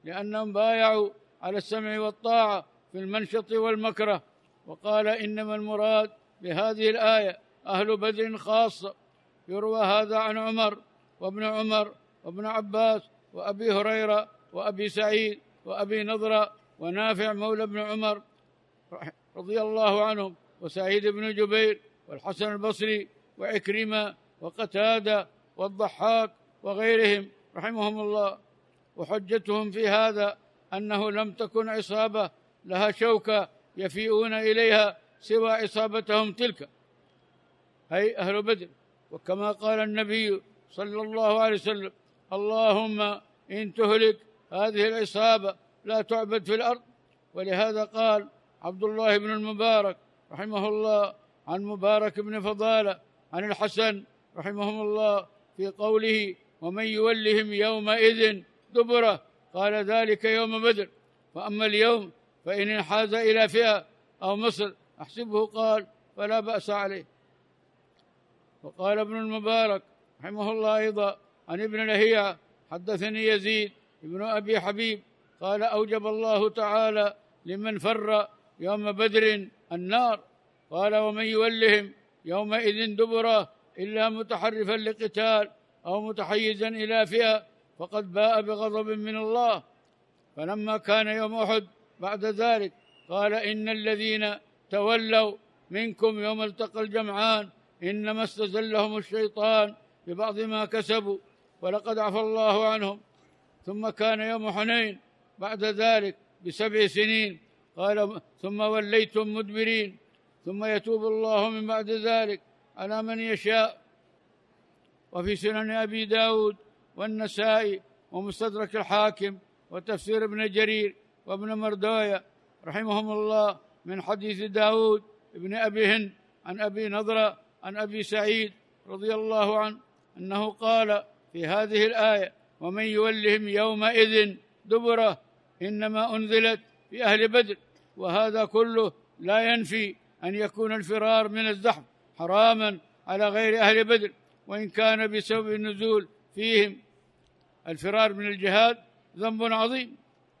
لأنهم بايعوا على السمع والطاعة في المنشط والمكره. وقال: إنما المراد بهذه الآية أهل بدر خاصة. يروى هذا عن عمر وابن عمر وابن عباس وأبي هريرة وأبي سعيد وأبي نضرة ونافع مولى ابن عمر رضي الله عنهم، وسعيد بن جبير، والحسن البصري، وعكرمة، وقتادة، والضحاك، وغيرهم رحمهم الله. وحجتهم في هذا أنه لم تكن عصابة لها شوكة يفيئون إليها سوى عصابتهم تلك، أي أهل بدر. وكما قال النبي صلى الله عليه وسلم: اللهم إن تهلك هذه العصابة لا تعبد في الأرض. ولهذا قال عبد الله بن المبارك رحمه الله عن مبارك بن فضالة عن الحسن رحمهم الله في قوله: ومن يولهم يومئذ دبره، قال: ذلك يوم بدر. فأما اليوم فإن انحاز إلى فئة أو مصر أحسبه، قال: فلا بأس عليه. وقال ابن المبارك رحمه الله أيضا عن ابن لهيعة: حدثني يزيد ابن أبي حبيب قال: أوجب الله تعالى لمن فر يوم بدر النار. قال: ومن يولهم يومئذ دبره إلا متحرفا لقتال أو متحيزا إلى فئة فقد باء بغضب من الله. فلما كان يوم أحد بعد ذلك قال: إن الذين تولوا منكم يوم التقى الجمعان إنما استزلهم الشيطان ببعض ما كسبوا ولقد عفى الله عنهم. ثم كان يوم حنين بعد ذلك ب7 سنين، قال: ثم وليتم مدبرين، ثم يتوب الله من بعد ذلك على من يشاء. وفي سنن أبي داود والنسائي ومستدرك الحاكم وتفسير ابن جرير وابن مردوية رحمهم الله من حديث داود ابن أبي هند عن أبي نضرة عن أبي سعيد رضي الله عنه أنه قال في هذه الآية: ومن يولهم يومئذ دبره، إنما أنزلت في أهل بدر. وهذا كله لا ينفي أن يكون الفرار من الزحف حراما على غير أهل بدر، وإن كان بسبب النزول فيهم. الفرار من الجهاد ذنب عظيم،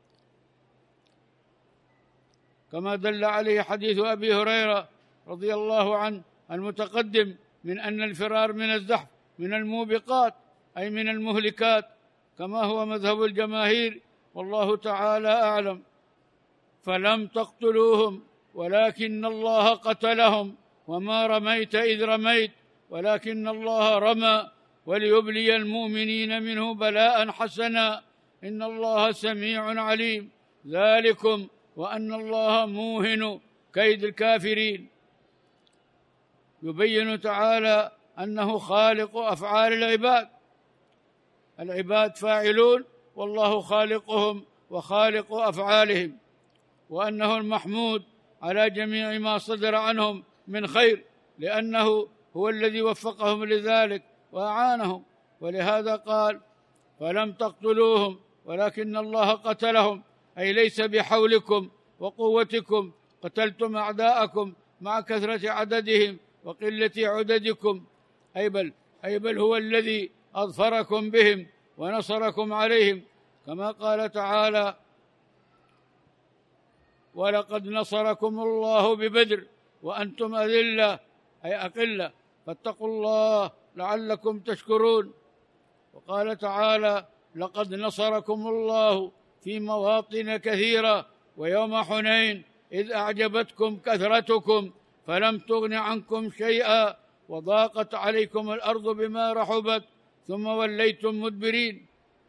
كما دل عليه حديث أبي هريرة رضي الله عنه المتقدم من أن الفرار من الزحف من الموبقات، أي من المهلكات، كما هو مذهب الجماهير، والله تعالى أعلم. فلم تقتلوهم ولكن الله قتلهم، وما رميت إذ رميت ولكن الله رمى، وليبلي المؤمنين منه بلاء حسنا، إن الله سميع عليم. ذلكم وأن الله موهن كيد الكافرين. يبين تعالى أنه خالق أفعال العباد، العباد فاعلون والله خالقهم وخالق أفعالهم، وأنه المحمود على جميع ما صدر عنهم من خير، لأنه هو الذي وفقهم لذلك وأعانهم. ولهذا قال: فلم تقتلوهم ولكن الله قتلهم، أي ليس بحولكم وقوتكم قتلتم أعداءكم مع كثرة عددهم وقلة عددكم، أي بل هو الذي أظفركم بهم ونصركم عليهم، كما قال تعالى: ولقد نصركم الله ببدر وأنتم أذلة، أي أقلة، فاتقوا الله لعلكم تشكرون. وقال تعالى: لقد نصركم الله في مواطن كثيرة ويوم حنين إذ أعجبتكم كثرتكم فلم تغن عنكم شيئا وضاقت عليكم الأرض بما رحبت ثم وليتم مدبرين.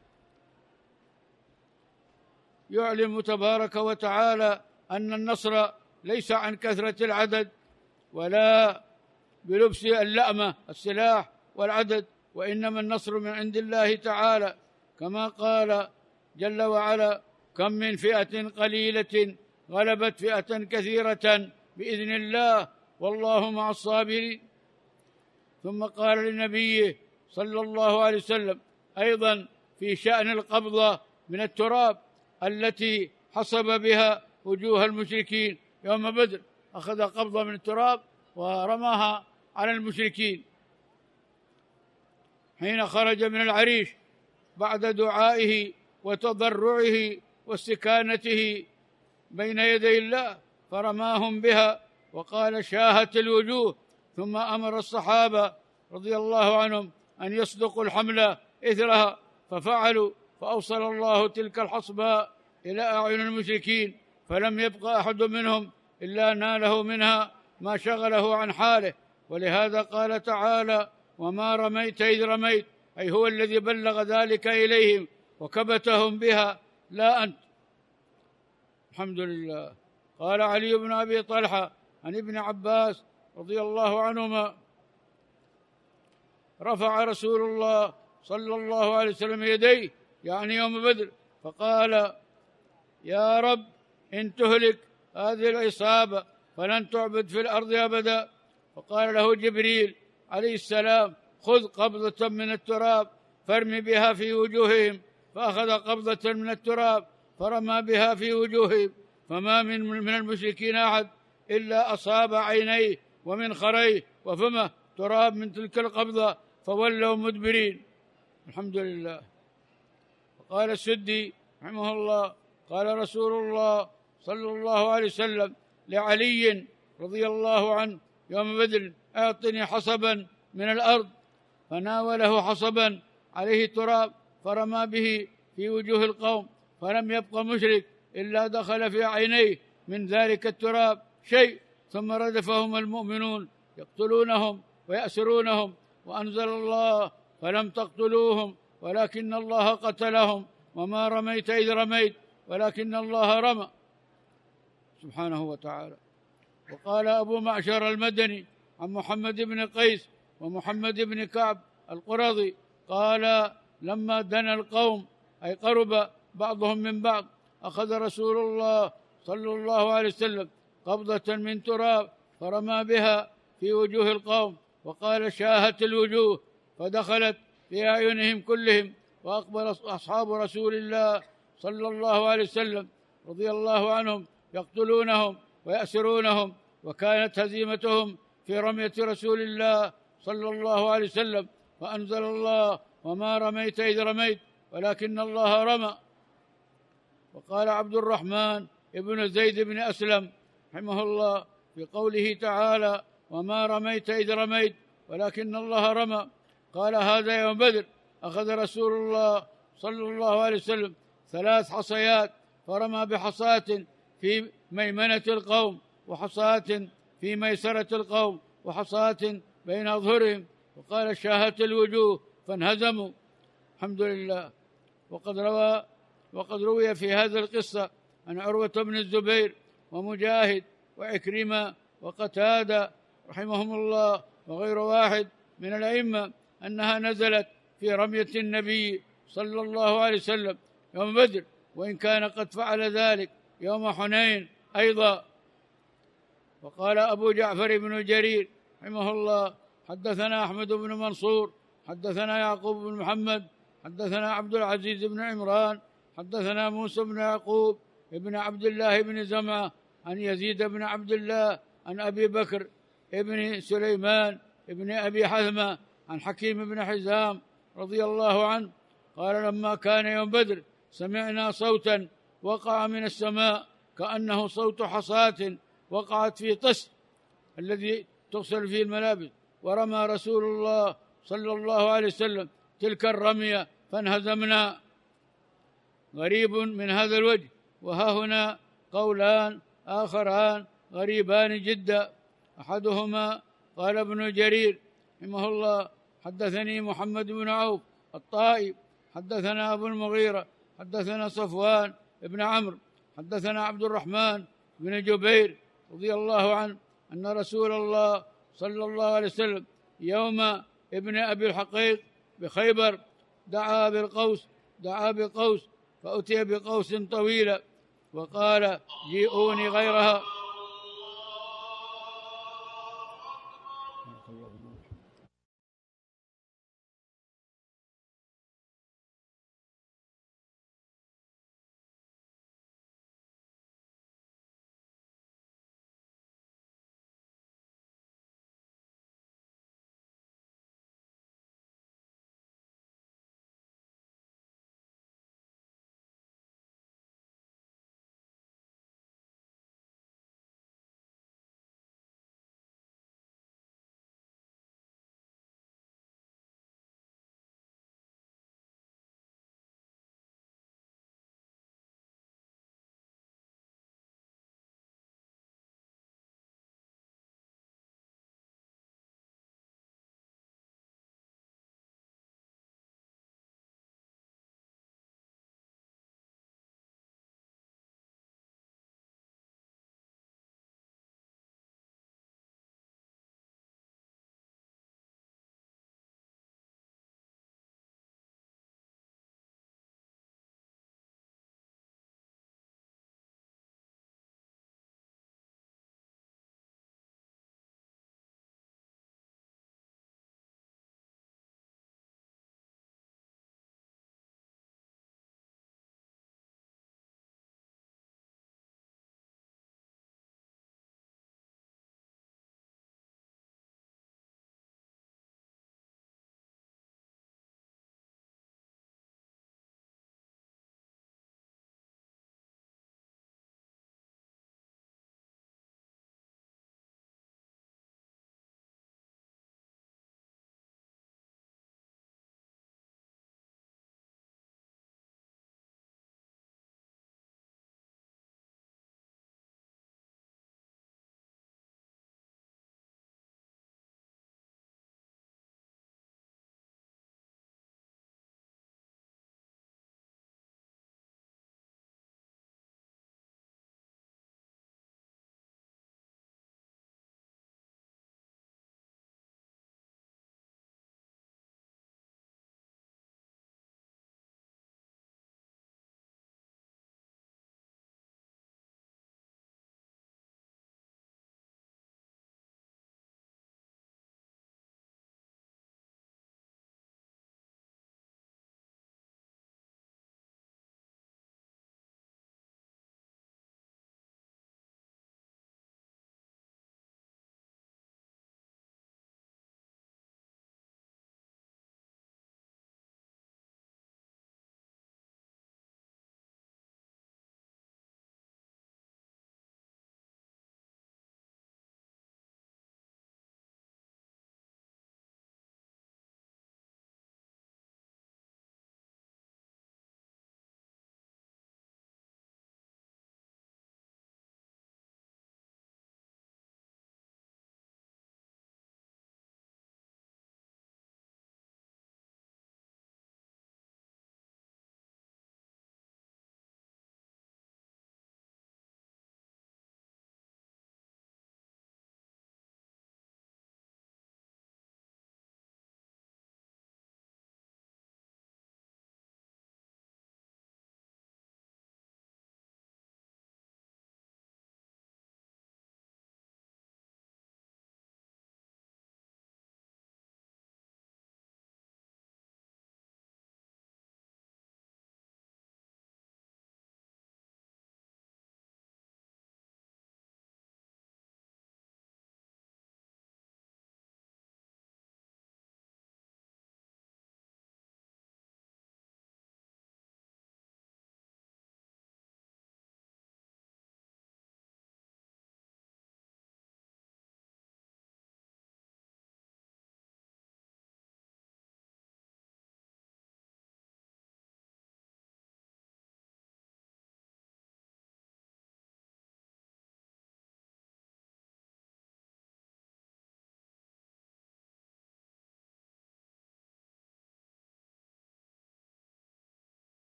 يعلم تبارك وتعالى أن النصر ليس عن كثرة العدد ولا بلبس اللأمة السلاح والعدد، وإنما النصر من عند الله تعالى، كما قال جل وعلا: كم من فئة قليلة غلبت فئة كثيرة بإذن الله والله مع الصابرين. ثم قال لنبيه صلى الله عليه وسلم أيضا في شأن القبضة من التراب التي حصب بها وجوه المشركين يوم بدر، أخذ قبضة من التراب ورماها على المشركين حين خرج من العريش بعد دعائه وتضرعه واستكانته بين يدي الله فرماهم بها وقال شاهت الوجوه، ثم أمر الصحابة رضي الله عنهم أن يصدقوا الحملة إثرها ففعلوا، فأوصل الله تلك الحصباء إلى أعين المشركين، فلم يبق أحد منهم إلا ناله منها ما شغله عن حاله. ولهذا قال تعالى وما رميت إذ رميت، أي هو الذي بلغ ذلك إليهم وكبتهم بها لا أنت. الحمد لله. قال علي بن أبي طلحة عن ابن عباس رضي الله عنهما رفع رسول الله صلى الله عليه وسلم يديه يعني يوم بدر فقال يا رب إن تهلك هذه العصابة فلن تعبد في الأرض أبدا. فقال له جبريل عليه السلام خذ قبضة من التراب فارم بها في وجوههم، فأخذ قبضة من التراب فرمى بها في وجوههم، فما من المشركين أحد إلا أصاب عينيه ومنخريه وفمه تراب من تلك القبضة فولوا مدبرين. الحمد لله. وقال السدي رحمه الله قال رسول الله صلى الله عليه وسلم لعلي رضي الله عنه يوم بدر أعطني حصبا من الأرض، فناوله حصبا عليه تراب فرمى به في وجوه القوم، فلم يبق مشرك إلا دخل في عينيه من ذلك التراب شيء، ثم ردفهم المؤمنون يقتلونهم ويأسرونهم، وأنزل الله فلم تقتلوهم ولكن الله قتلهم وما رميت إذ رميت ولكن الله رمى سبحانه وتعالى. وقال أبو معشر المدني عن محمد بن قيس ومحمد بن كعب القرظي قال لما دنا القوم أي قرب بعضهم من بعض أخذ رسول الله صلى الله عليه وسلم قبضة من تراب فرمى بها في وجوه القوم وقال شاهت الوجوه، فدخلت في أعينهم كلهم، وأقبل أصحاب رسول الله صلى الله عليه وسلم رضي الله عنهم يقتلونهم ويأسرونهم، وكانت هزيمتهم في رمية رسول الله صلى الله عليه وسلم، فأنزل الله وما رميت إذ رميت ولكن الله رمى. وقال عبد الرحمن ابن زيد بن أسلم رحمه الله في قوله تعالى وما رميت إذ رميت ولكن الله رمى قال هذا يوم بدر أخذ رسول الله صلى الله عليه وسلم 3 حصيات فرمى بحصاة في ميمنة القوم وحصاة في ميسرة القوم وحصاة بين أظهرهم، وقال شاهت الوجوه فانهزموا. الحمد لله. وقد روي في هذا القصة عن عروة بن الزبير ومجاهد وعكرمة وقتادة رحمهم الله وغير واحد من الأئمة أنها نزلت في رمية النبي صلى الله عليه وسلم يوم بدر، وإن كان قد فعل ذلك يوم حنين أيضا. وقال أبو جعفر بن جرير رحمه الله حدثنا أحمد بن منصور حدثنا يعقوب بن محمد حدثنا عبد العزيز بن عمران حدثنا موسى بن يعقوب بن عبد الله بن زمعة عن يزيد بن عبد الله عن أبي بكر ابن سليمان ابن أبي حثمة عن حكيم بن حزام رضي الله عنه قال لما كان يوم بدر سمعنا صوتا وقع من السماء كأنه صوت حصاة وقعت في طست الذي تغسل فيه الملابس، ورمى رسول الله صلى الله عليه وسلم تلك الرمية فانهزمنا. غريب من هذا الوجه. وها هنا قولان آخران غريبان جدا. أحدهما قال ابن جرير رحمه الله حدثني محمد بن عوف الطائي حدثنا أبو المغيرة حدثنا صفوان بن عمرو حدثنا عبد الرحمن بن جبير رضي الله عنه أن رسول الله صلى الله عليه وسلم يوم ابن أبي الحقيق بخيبر دعا بقوس فأتي بقوس طويلة وقال جيئوني غيرها